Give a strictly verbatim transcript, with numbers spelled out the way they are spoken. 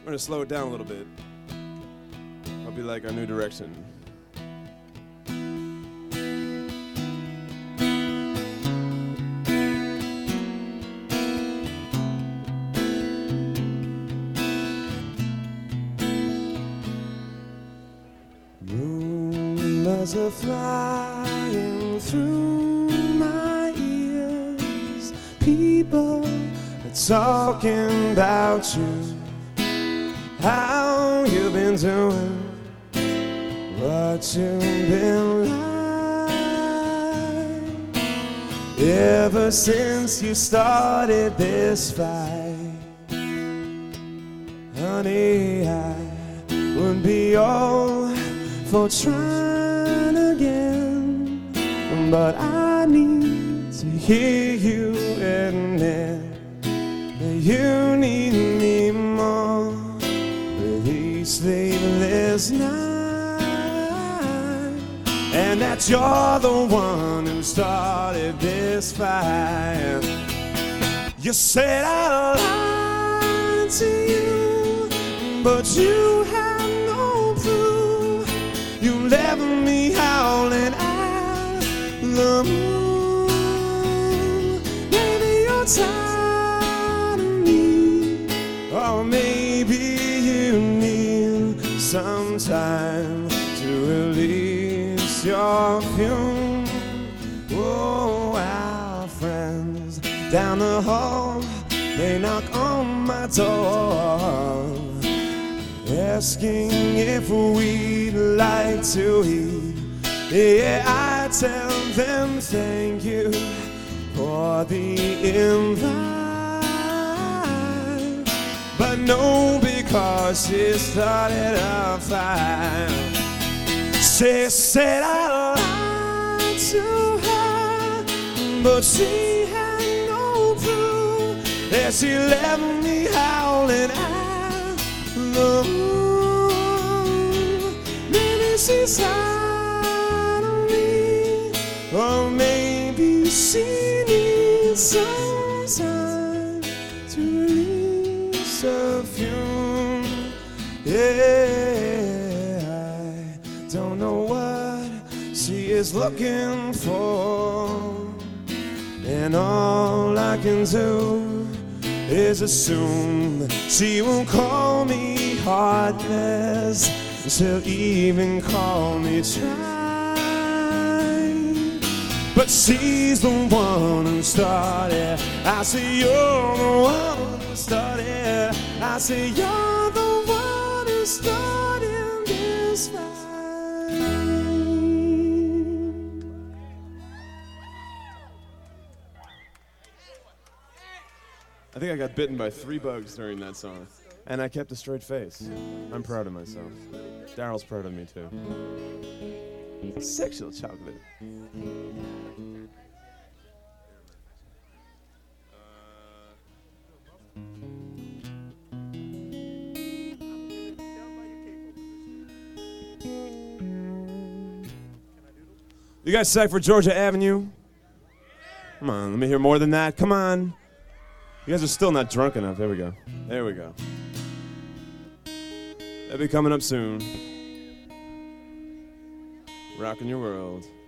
We're gonna slow it down a little bit. Hope you like our new direction. Rumors are flying through my ears. People are talking about you. How you been doing? What you been like? Ever since you started this fight, honey, I would be all for trying again, but I need to hear you admit that you need me more with each sleepless night, and that you're the one who started this fight. You said I lied to you, but you had no proof. You left me howling at the moon. Maybe you're tired of me, or maybe you need some time to release your fume. Oh, our friends down the hall, they knock on my door, asking if we'd like to eat. Yeah, I tell them thank you for the invite, but no, because she started a fight. She said I lied to her, but she had no proof, that she left me howling at the moon. Maybe she's tired of me, or maybe she needs some time to release her fume. Yeah, I don't know what she is looking for, and all I can do is assume she won't call me heartless. She'll even call me try, but she's the one who started. I say you're the one who started. I say you're the one who started this fight. I think I got bitten by three bugs during that song, and I kept a straight face. I'm proud of myself. Daryl's proud of me too. Sexual chocolate. You guys psyched for Georgia Avenue? Come on, let me hear more than that. Come on. You guys are still not drunk enough. There we go. There we go. They'll be coming up soon. Rocking your world.